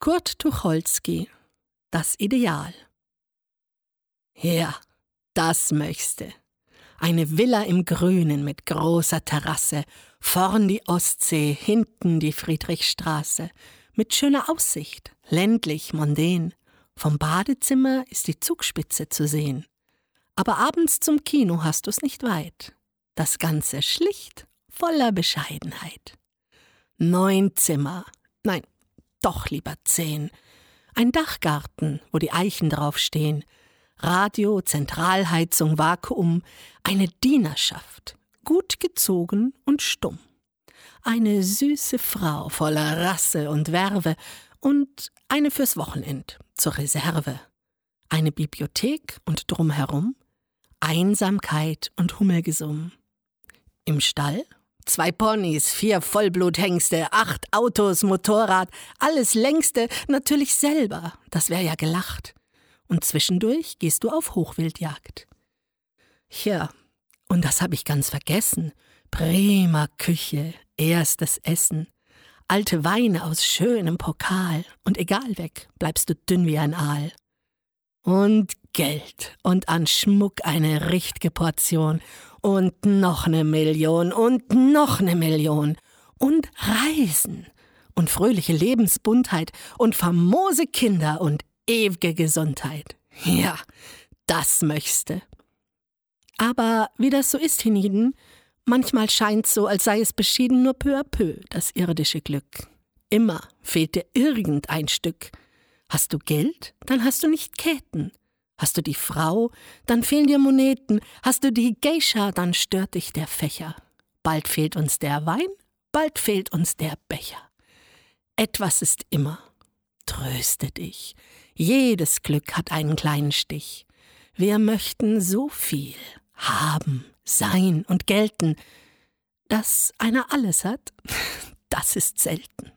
Kurt Tucholsky, das Ideal. Ja, das möchte. Eine Villa im Grünen mit großer Terrasse, vorn die Ostsee, hinten die Friedrichstraße, mit schöner Aussicht, ländlich, mondän. Vom Badezimmer ist die Zugspitze zu sehen. Aber abends zum Kino hast du's nicht weit. Das Ganze schlicht, voller Bescheidenheit. 9 Zimmer, nein, doch lieber 10. Ein Dachgarten, wo die Eichen draufstehen. Radio, Zentralheizung, Vakuum. Eine Dienerschaft, gut gezogen und stumm. Eine süße Frau voller Rasse und Werve und eine fürs Wochenend, zur Reserve. Eine Bibliothek und drumherum Einsamkeit und Hummelgesumm. Im Stall 2 Ponys, 4 Vollbluthengste, 8 Autos, Motorrad, alles längste, natürlich selber, das wär ja gelacht. Und zwischendurch gehst du auf Hochwildjagd. Ja, und das hab ich ganz vergessen. Prima Küche, erstes Essen, alte Weine aus schönem Pokal und egal weg, bleibst du dünn wie ein Aal. Und Geld und an Schmuck eine richtige Portion und noch 1 Million und noch 1 Million und Reisen und fröhliche Lebensbuntheit und famose Kinder und ewige Gesundheit. Ja, das möchte. Aber wie das so ist hienieden, manchmal scheint's so, als sei es beschieden nur peu à peu, das irdische Glück. Immer fehlt dir irgendein Stück. Hast du Geld, dann hast du nicht Käten. Hast du die Frau, dann fehlen dir Moneten. Hast du die Geisha, dann stört dich der Fächer. Bald fehlt uns der Wein, bald fehlt uns der Becher. Etwas ist immer. Tröste dich. Jedes Glück hat einen kleinen Stich. Wir möchten so viel haben, sein und gelten. Dass einer alles hat, das ist selten.